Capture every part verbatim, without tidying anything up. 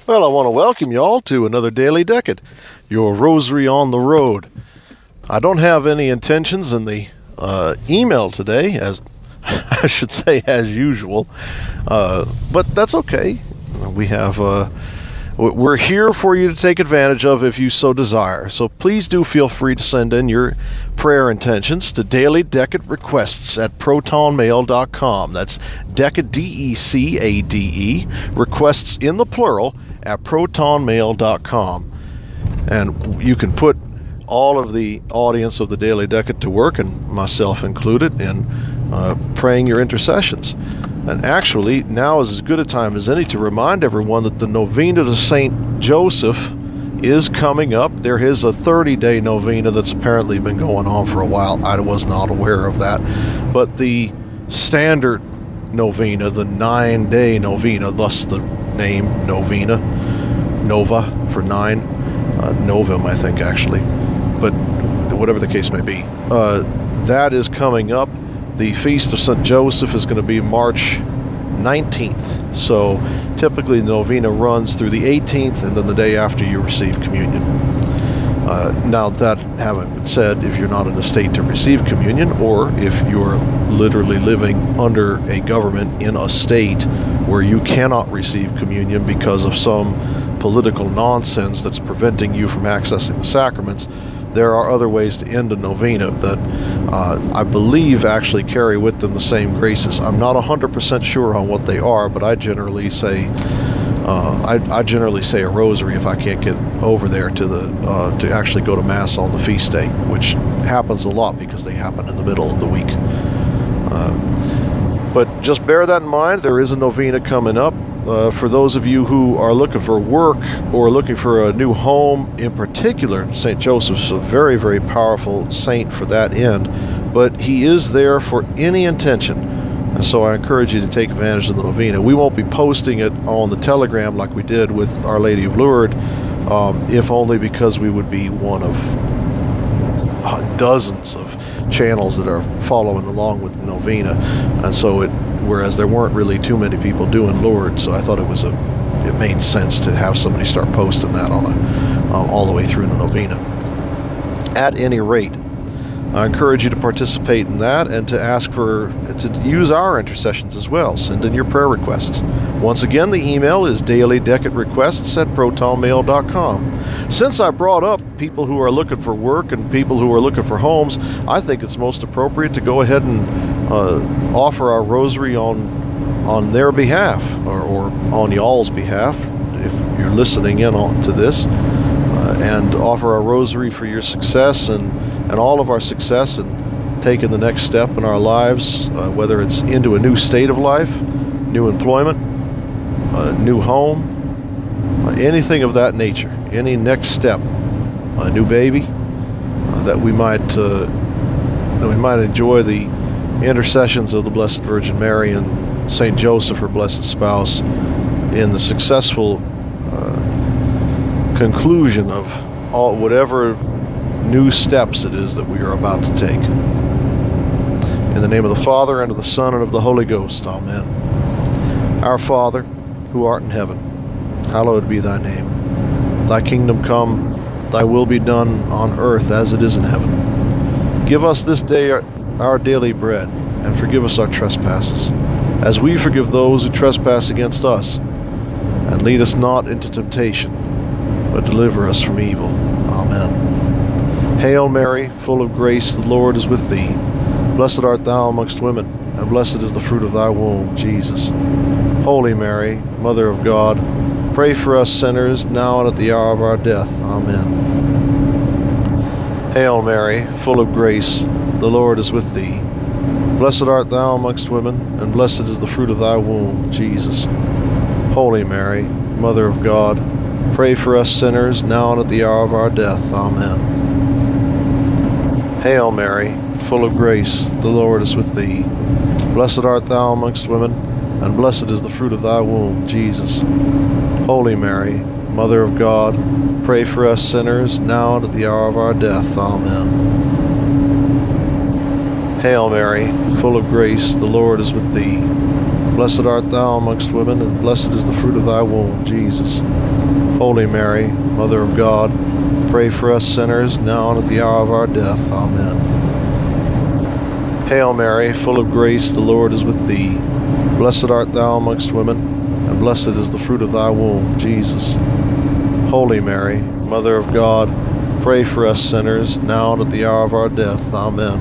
Well, I want to welcome you all to another Daily Decade, your rosary on the road. I don't have any intentions in the uh, email today, as I should say as usual, uh, but that's okay. We have, uh, we're here for you to take advantage of if you so desire. So please do feel free to send in your prayer intentions to Daily Decade Requests at proton mail dot com. That's Decade, D E C A D E, requests in the plural, at proton mail dot com. And you can put all of the audience of the Daily Decade to work, and myself included, in uh, praying your intercessions. And actually, now is as good a time as any to remind everyone that the novena to Saint Joseph is coming up. There is a thirty-day novena that's apparently been going on for a while. I was not aware of that. But the standard novena, the nine-day novena, thus the name novena, nova for nine, uh, novum I think actually, but whatever the case may be, uh, that is coming up. The Feast of Saint Joseph is going to be March nineteenth, so typically the novena runs through the eighteenth, and then the day after you receive communion. Uh, now, that having been said, if you're not in a state to receive communion, or if you're literally living under a government in a state where you cannot receive communion because of some political nonsense that's preventing you from accessing the sacraments, there are other ways to end a novena that uh, I believe actually carry with them the same graces. I'm not one hundred percent sure on what they are, but I generally say Uh, I, I generally say a rosary if I can't get over there to the uh, to actually go to Mass on the feast day, which happens a lot because they happen in the middle of the week. Uh, but just bear that in mind. There is a novena coming up. Uh, for those of you who are looking for work or looking for a new home in particular, Saint Joseph's a very, very powerful saint for that end, but he is there for any intention. And so I encourage you to take advantage of the novena. We won't be posting it on the Telegram like we did with Our Lady of Lourdes, um, if only because we would be one of uh, dozens of channels that are following along with the novena. And so it, whereas there weren't really too many people doing Lourdes, so I thought it was a, it made sense to have somebody start posting that on a, um, all the way through the novena. At any rate, I encourage you to participate in that and to ask for, to use our intercessions as well. Send in your prayer requests. Once again, the email is daily decade requests at proton mail dot com. Since I brought up people who are looking for work and people who are looking for homes, I think it's most appropriate to go ahead and uh, offer our rosary on on their behalf, or, or on y'all's behalf, if you're listening in on to this, uh, and offer our rosary for your success and and all of our success in taking the next step in our lives, uh, whether it's into a new state of life, new employment, a new home, uh, anything of that nature, any next step, a new baby, uh, that we might uh, that we might enjoy the intercessions of the Blessed Virgin Mary and Saint Joseph, her blessed spouse, in the successful uh, conclusion of all whatever new steps it is that we are about to take. In the name of the Father, and of the Son, and of the Holy Ghost. Amen. Our Father, who art in heaven, hallowed be thy name. Thy kingdom come, thy will be done on earth as it is in heaven. Give us this day our, our daily bread, and forgive us our trespasses, as we forgive those who trespass against us. And lead us not into temptation, but deliver us from evil. Amen. Hail Mary, full of grace, the Lord is with thee. Blessed art thou amongst women, and blessed is the fruit of thy womb, Jesus. Holy Mary, Mother of God, pray for us sinners, now and at the hour of our death. Amen. Hail Mary, full of grace, the Lord is with thee. Blessed art thou amongst women, and blessed is the fruit of thy womb, Jesus. Holy Mary, Mother of God, pray for us sinners, now and at the hour of our death. Amen. Hail Mary, full of grace, the Lord is with thee. Blessed art thou amongst women, and blessed is the fruit of thy womb, Jesus. Holy Mary, Mother of God, pray for us sinners, now and at the hour of our death. Amen. Hail Mary, full of grace, the Lord is with thee. Blessed art thou amongst women, and blessed is the fruit of thy womb, Jesus. Holy Mary, Mother of God, pray for us sinners, now and at the hour of our death. Amen. Hail Mary, full of grace, the Lord is with thee. Blessed art thou amongst women, and blessed is the fruit of thy womb, Jesus. Holy Mary, Mother of God, pray for us sinners, now and at the hour of our death. Amen.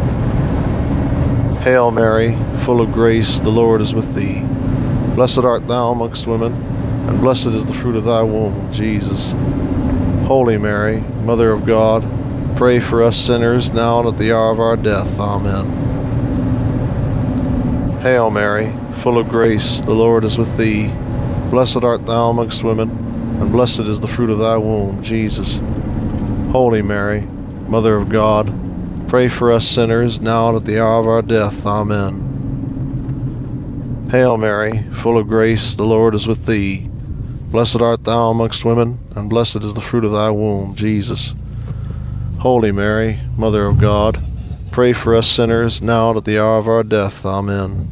Hail Mary, full of grace, the Lord is with thee. Blessed art thou amongst women, and blessed is the fruit of thy womb, Jesus. Holy Mary, Mother of God, pray for us sinners, now and at the hour of our death. Amen. Hail Mary, full of grace, the Lord is with thee. Blessed art thou amongst women, and blessed is the fruit of thy womb, Jesus. Holy Mary, Mother of God, pray for us sinners, now and at the hour of our death. Amen. Hail Mary, full of grace, the Lord is with thee. Blessed art thou amongst women, and blessed is the fruit of thy womb, Jesus. Holy Mary, Mother of God, pray for us sinners, now and at the hour of our death. Amen.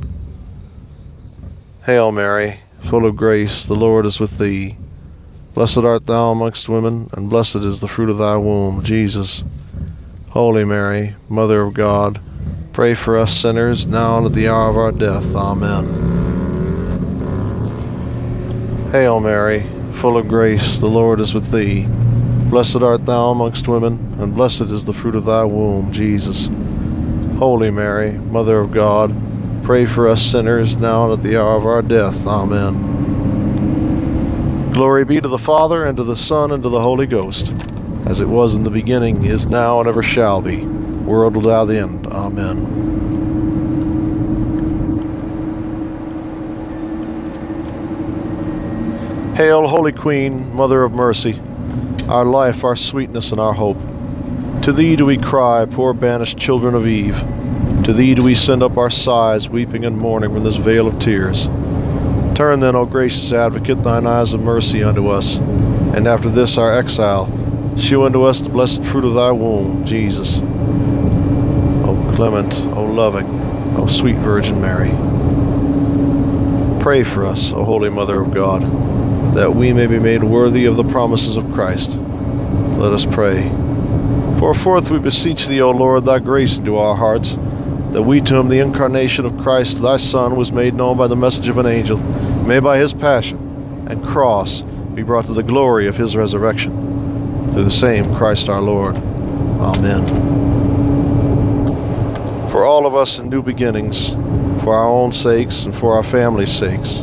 Hail Mary, full of grace, the Lord is with thee. Blessed art thou amongst women, and blessed is the fruit of thy womb, Jesus. Holy Mary, Mother of God, pray for us sinners, now and at the hour of our death. Amen. Hail Mary, full of grace, the Lord is with thee. Blessed art thou amongst women, and blessed is the fruit of thy womb, Jesus. Holy Mary, Mother of God, pray for us sinners, now and at the hour of our death. Amen. Glory be to the Father, and to the Son, and to the Holy Ghost, as it was in the beginning, is now, and ever shall be, world without end. Amen. Hail, Holy Queen, Mother of Mercy, our life, our sweetness, and our hope. To thee do we cry, poor banished children of Eve. To thee do we send up our sighs, weeping and mourning from this vale of tears. Turn then, O gracious Advocate, thine eyes of mercy unto us, and after this our exile, shew unto us the blessed fruit of thy womb, Jesus. O clement, O loving, O sweet Virgin Mary, pray for us, O Holy Mother of God, that we may be made worthy of the promises of Christ. Let us pray. Pour forth, we beseech thee, O Lord, thy grace into our hearts, that we, to whom the incarnation of Christ thy Son was made known by the message of an angel, may by his passion and cross be brought to the glory of his resurrection. Through the same Christ our Lord. Amen. For all of us in new beginnings, for our own sakes and for our families' sakes,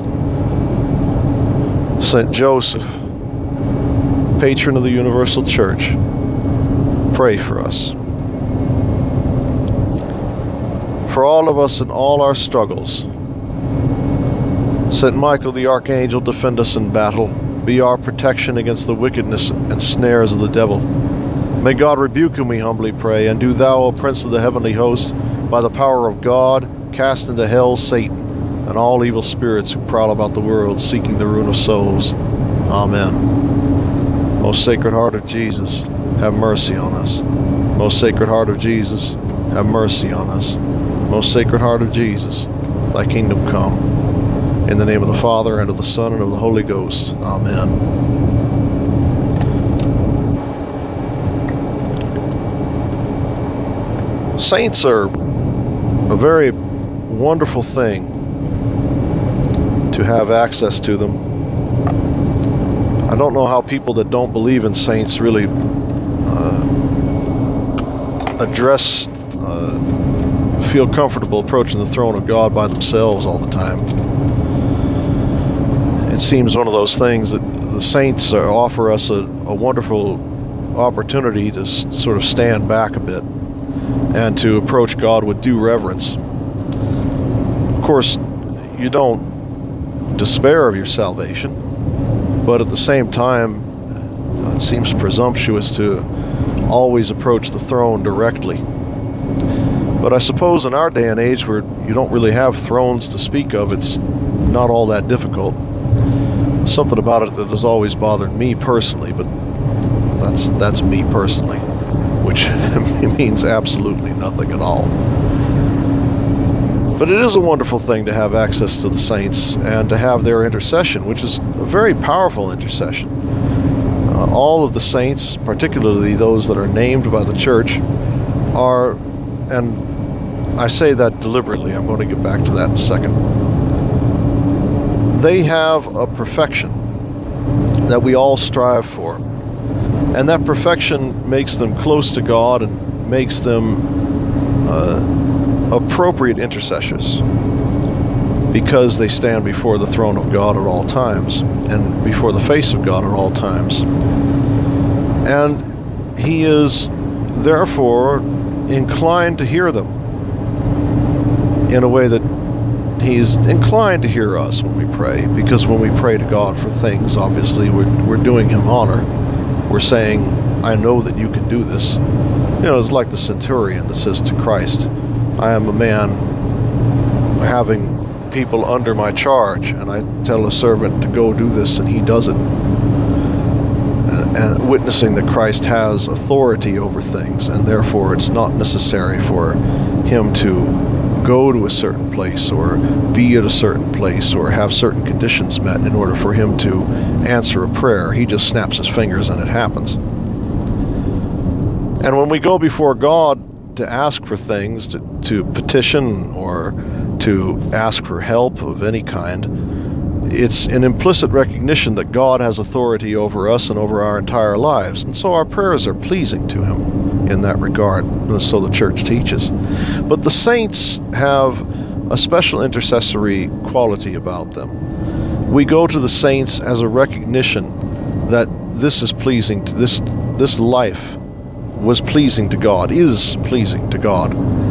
Saint Joseph, patron of the Universal Church, pray for us. For all of us in all our struggles, Saint Michael the Archangel, defend us in battle, be our protection against the wickedness and snares of the devil. May God rebuke him, we humbly pray, and do thou, O Prince of the heavenly host, by the power of God, cast into hell Satan and all evil spirits who prowl about the world, seeking the ruin of souls. Amen. Most Sacred Heart of Jesus, have mercy on us. Most Sacred Heart of Jesus, have mercy on us. Most Sacred Heart of Jesus, thy kingdom come. In the name of the Father, and of the Son, and of the Holy Ghost. Amen. Saints are a very wonderful thing to have access to them. I don't know how people that don't believe in saints really uh, address, uh, feel comfortable approaching the throne of God by themselves all the time. It seems one of those things that the saints are, offer us a, a wonderful opportunity to s- sort of stand back a bit and to approach God with due reverence. Of course, you don't despair of your salvation, but at the same time, it seems presumptuous to always approach the throne directly. But I suppose in our day and age where you don't really have thrones to speak of, it's not all that difficult. Something about it that has always bothered me personally, but that's that's me personally, which means absolutely nothing at all. But it is a wonderful thing to have access to the saints and to have their intercession, which is a very powerful intercession. Uh, all of the saints, particularly those that are named by the church, are, and I say that deliberately, I'm going to get back to that in a second, they have a perfection that we all strive for. And that perfection makes them close to God and makes them uh, appropriate intercessors, because they stand before the throne of God at all times and before the face of God at all times. And He is therefore inclined to hear them in a way that He's inclined to hear us when we pray, because when we pray to God for things, obviously we're, we're doing Him honor. We're saying, I know that you can do this. You know, it's like the centurion that says to Christ, I am a man having people under my charge, and I tell a servant to go do this, and he does it. And, and witnessing that Christ has authority over things, and therefore it's not necessary for Him to go to a certain place or be at a certain place or have certain conditions met in order for Him to answer a prayer. He just snaps His fingers and it happens. And when we go before God to ask for things, to, to petition or to ask for help of any kind, it's an implicit recognition that God has authority over us and over our entire lives. And so our prayers are pleasing to Him in that regard, so the church teaches. But the saints have a special intercessory quality about them. We go to the saints as a recognition that this is pleasing to this this life was pleasing to God, is pleasing to God.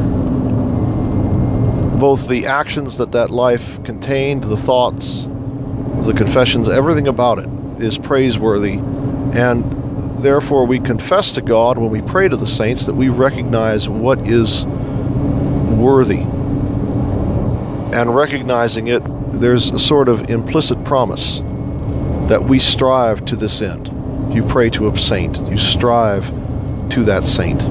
Both the actions that that life contained, the thoughts, the confessions, everything about it is praiseworthy, and therefore we confess to God when we pray to the saints that we recognize what is worthy. And recognizing it, there's a sort of implicit promise that we strive to this end. You pray to a saint, you strive to that saint.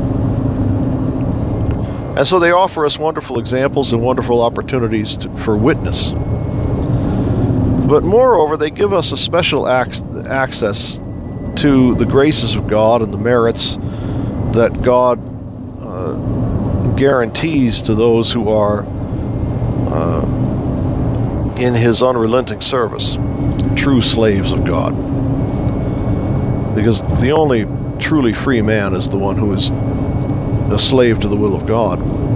And so they offer us wonderful examples and wonderful opportunities to, for witness. But moreover, they give us a special ac- access to the graces of God and the merits that God uh, guarantees to those who are uh, in His unrelenting service, true slaves of God. Because the only truly free man is the one who is a slave to the will of God.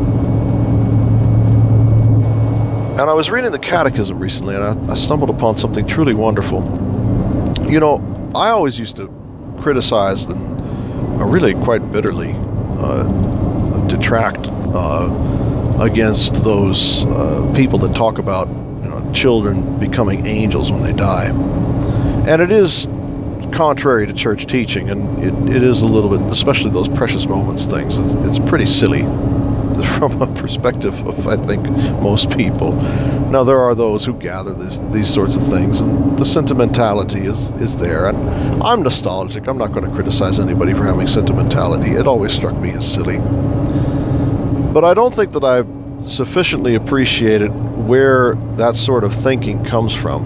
And I was reading the Catechism recently, and I, I stumbled upon something truly wonderful. You know, I always used to criticize and uh, really quite bitterly uh, detract uh, against those uh, people that talk about, you know, children becoming angels when they die. And it is contrary to church teaching, and it, it is a little bit, especially those precious moments things, it's, it's pretty silly from a perspective of, I think, most people. Now, there are those who gather this, these sorts of things, and the sentimentality is, is there, and I'm nostalgic. I'm not going to criticize anybody for having sentimentality. It always struck me as silly. But I don't think that I've sufficiently appreciated where that sort of thinking comes from.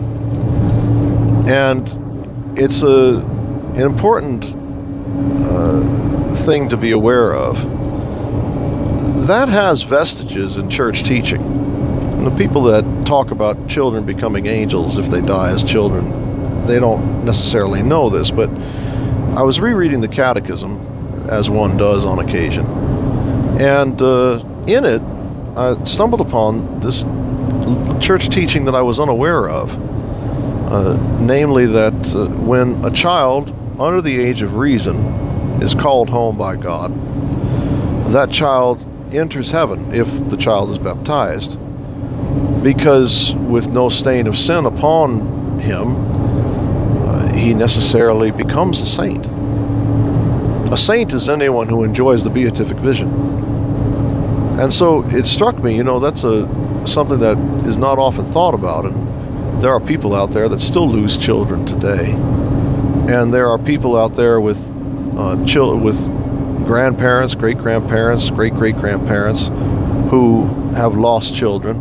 And it's a, an important uh, thing to be aware of. That has vestiges in church teaching. And the people that talk about children becoming angels if they die as children, they don't necessarily know this, but I was rereading the Catechism, as one does on occasion, and uh, in it, I stumbled upon this church teaching that I was unaware of, uh, namely that uh, when a child under the age of reason is called home by God, that child enters heaven if the child is baptized, because with no stain of sin upon him, uh, he necessarily becomes a saint. A saint is anyone who enjoys the beatific vision. And so it struck me, you know, that's a something that is not often thought about, and there are people out there that still lose children today, and there are people out there with uh, children with grandparents, great-grandparents, great-great-grandparents who have lost children.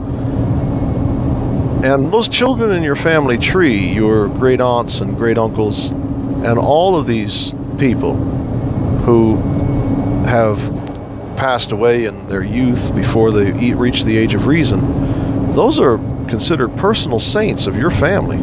And those children in your family tree, your great aunts and great uncles, and all of these people who have passed away in their youth before they reach the age of reason, those are considered personal saints of your family.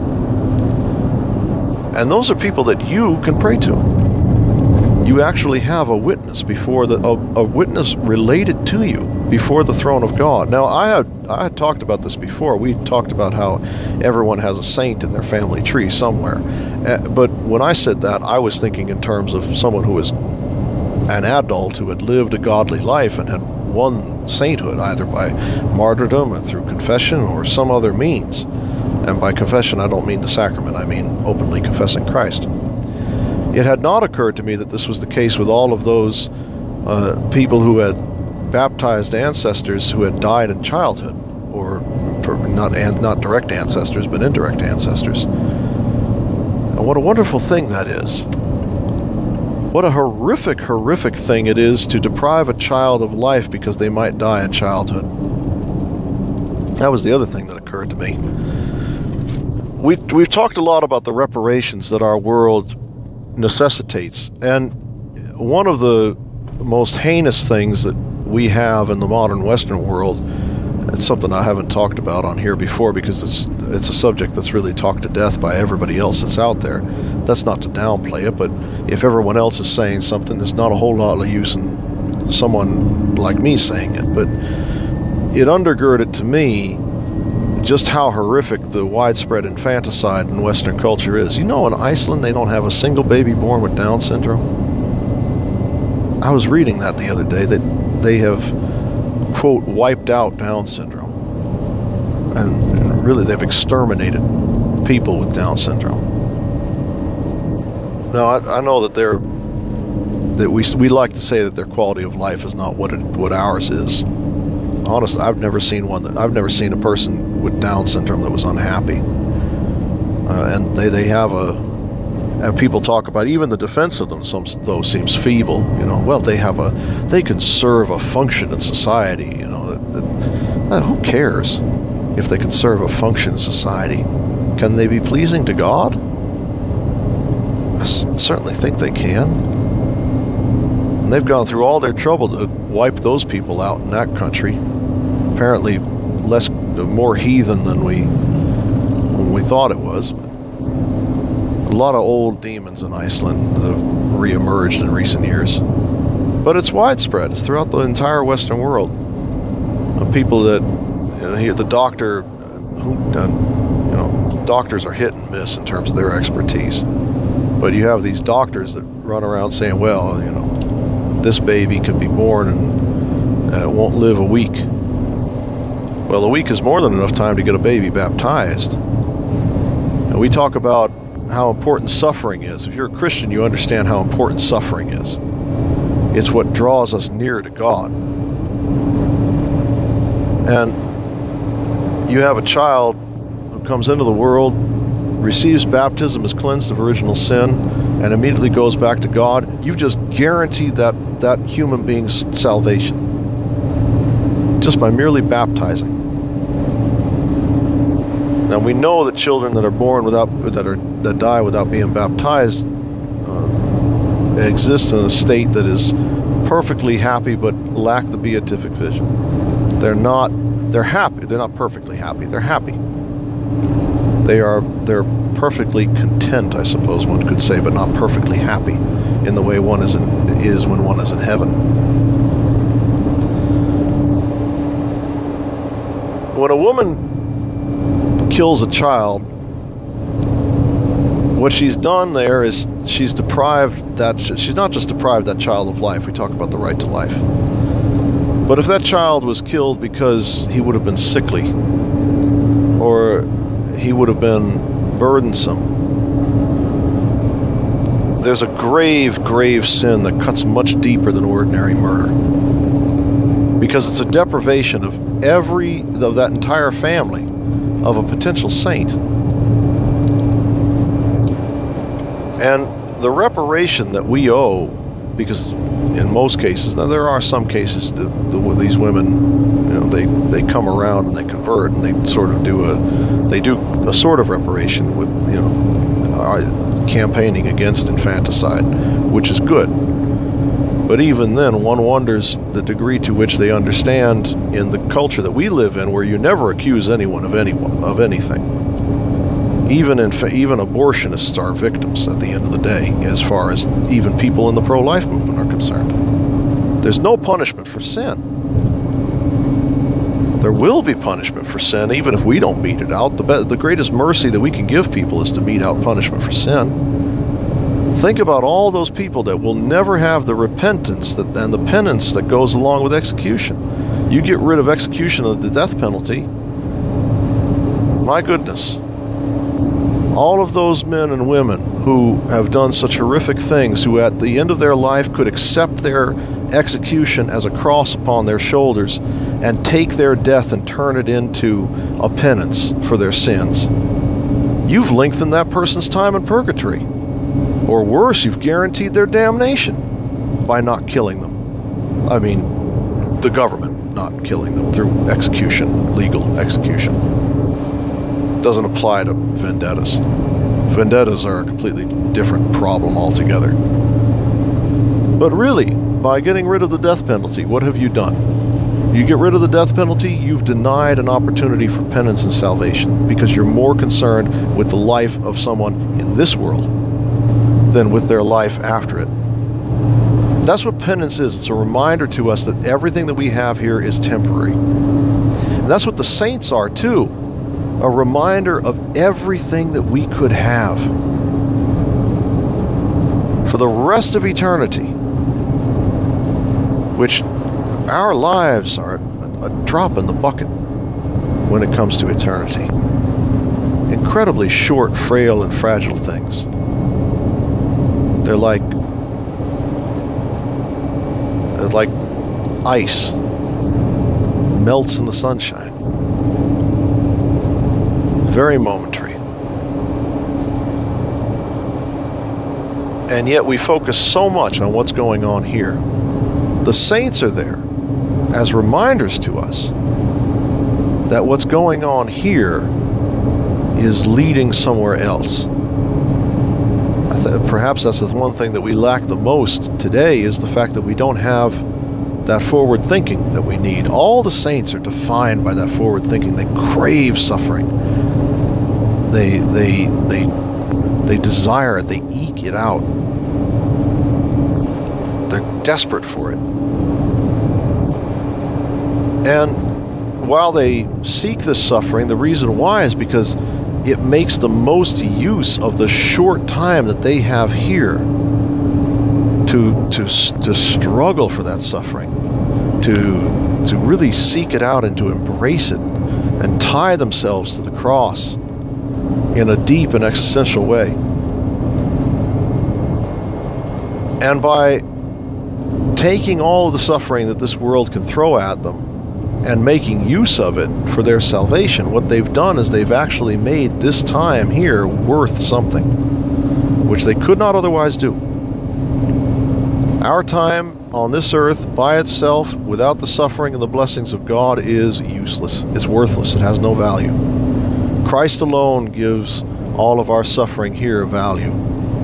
And those are people that you can pray to. You actually have a witness before the a, a witness related to you before the throne of God. Now, I had I had talked about this before. We talked about how everyone has a saint in their family tree somewhere. Uh, but when I said that, I was thinking in terms of someone who was an adult who had lived a godly life and had won sainthood either by martyrdom or through confession or some other means. And by confession, I don't mean the sacrament. I mean openly confessing Christ. It had not occurred to me that this was the case with all of those uh, people who had baptized ancestors who had died in childhood, or not an, not direct ancestors, but indirect ancestors. And what a wonderful thing that is. What a horrific, horrific thing it is to deprive a child of life because they might die in childhood. That was the other thing that occurred to me. We, we've talked a lot about the reparations that our world necessitates, and one of the most heinous things that we have in the modern Western world, it's something I haven't talked about on here before because it's it's a subject that's really talked to death by everybody else that's out there. That's not to downplay it, but if everyone else is saying something, there's not a whole lot of use in someone like me saying it. But it undergirded to me just how horrific the widespread infanticide in Western culture is. You know, in Iceland, they don't have a single baby born with Down syndrome. I was reading that the other day, that they have, quote, wiped out Down syndrome. And, and really, they've exterminated people with Down syndrome. Now, I, I know that they're, that we we like to say that their quality of life is not what it, what ours is. Honestly, I've never seen one that I've never seen a person with Down syndrome that was unhappy. Uh, and they, they have a, and people talk about even the defense of them, some though seems feeble. You know, well, they have a, they can serve a function in society. You know, that, that, uh, who cares if they can serve a function in society? Can they be pleasing to God? I s- certainly think they can. And they've gone through all their trouble to wipe those people out in that country. Apparently less, more heathen than we when we thought it was. A lot of old demons in Iceland that have re-emerged in recent years. But it's widespread. It's throughout the entire Western world. Of people that, you know, he, the doctor, who, you know, doctors are hit and miss in terms of their expertise. But you have these doctors that run around saying, well, you know, this baby could be born and uh, won't live a week. Well, a week is more than enough time to get a baby baptized. And we talk about how important suffering is. If you're a Christian, you understand how important suffering is. It's what draws us near to God. And you have a child who comes into the world, receives baptism, is cleansed of original sin, and immediately goes back to God. You've just guaranteed that, that human being's salvation just by merely baptizing. Now, we know that children that are born without, that are that die without being baptized uh, exist in a state that is perfectly happy but lack the beatific vision. They're not, they're happy. They're not perfectly happy. They're happy. They are, they're perfectly content, I suppose one could say, but not perfectly happy in the way one is in, is when one is in heaven. When a woman kills a child, what she's done there is she's deprived that, she's not just deprived that child of life. We talk about the right to life. But if that child was killed because he would have been sickly, or he would have been burdensome, there's a grave, grave sin that cuts much deeper than ordinary murder. Because it's a deprivation of every, of that entire family, of a potential saint. And the reparation that we owe because in most cases, now there are some cases that the, these women, you know, they, they come around and they convert and they sort of do a, they do a sort of reparation with, you know, uh, campaigning against infanticide, which is good. But even then, one wonders the degree to which they understand in the culture that we live in, where you never accuse anyone of anyone of anything. Even in even abortionists are victims at the end of the day, as far as even people in the pro-life movement are concerned. There's no punishment for sin. There will be punishment for sin, even if we don't mete it out. The be- the greatest mercy that we can give people is to mete out punishment for sin. Think about all those people that will never have the repentance that, and the penance that goes along with execution. You get rid of execution of the death penalty, my goodness. All of those men and women who have done such horrific things, who at the end of their life could accept their execution as a cross upon their shoulders and take their death and turn it into a penance for their sins. You've lengthened that person's time in purgatory. Or worse, you've guaranteed their damnation by not killing them. I mean, the government not killing them through execution, legal execution. Doesn't apply to vendettas. Vendettas are a completely different problem altogether. But really, by getting rid of the death penalty, what have you done? You get rid of the death penalty, you've denied an opportunity for penance and salvation, because you're more concerned with the life of someone in this world than with their life after it. That's what penance is. It's a reminder to us that everything that we have here is temporary. And that's what the saints are too. A reminder of everything that we could have for the rest of eternity, which our lives are a, a drop in the bucket when it comes to eternity. Incredibly short, frail, and fragile things. They're like they're like ice, melts in the sunshine. Very momentary. And yet we focus so much on what's going on here. The saints are there as reminders to us that what's going on here is leading somewhere else. I th- perhaps that's the one thing that we lack the most today, is the fact that we don't have that forward thinking that we need. All the saints are defined by that forward thinking. They crave suffering. They they they they desire it. They eke it out. They're desperate for it. And while they seek this suffering, the reason why is because it makes the most use of the short time that they have here to to to struggle for that suffering, to to really seek it out and to embrace it and tie themselves to the cross in a deep and existential way. And by taking all of the suffering that this world can throw at them and making use of it for their salvation, what they've done is they've actually made this time here worth something, which they could not otherwise do. Our time on this earth by itself, without the suffering and the blessings of God, is useless. It's worthless. It has no value. Christ alone gives all of our suffering here value.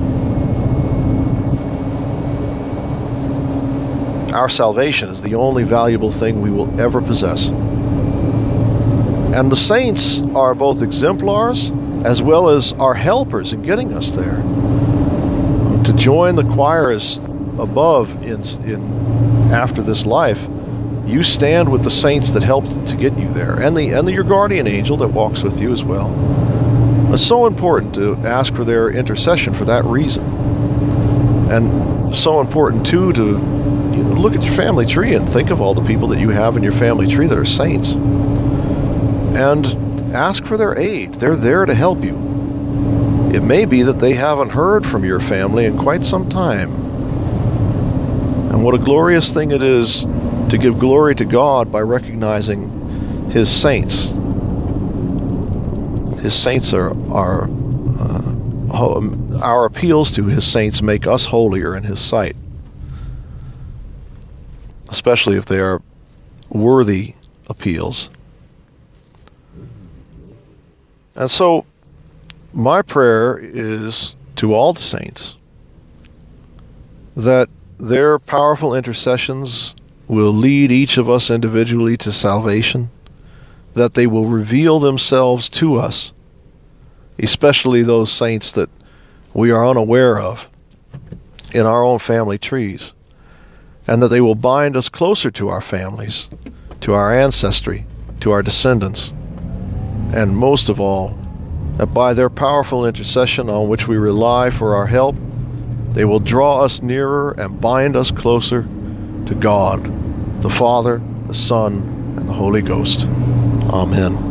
Our salvation is the only valuable thing we will ever possess. And the saints are both exemplars as well as our helpers in getting us there. To join the choirs above in, in after this life, you stand with the saints that helped to get you there, and the and the, your guardian angel that walks with you as well. It's so important to ask for their intercession for that reason. And so important too to you know, look at your family tree and think of all the people that you have in your family tree that are saints, and ask for their aid. They're there to help you. It may be that they haven't heard from your family in quite some time. And what a glorious thing it is to give glory to God by recognizing His saints. His saints are, are uh, our appeals to His saints make us holier in His sight. especially if they are worthy appeals. And so, my prayer is to all the saints that their powerful intercessions will lead each of us individually to salvation, that they will reveal themselves to us, especially those saints that we are unaware of in our own family trees, and that they will bind us closer to our families, to our ancestry, to our descendants, and most of all, that by their powerful intercession on which we rely for our help, they will draw us nearer and bind us closer to God, the Father, the Son, and the Holy Ghost. Amen.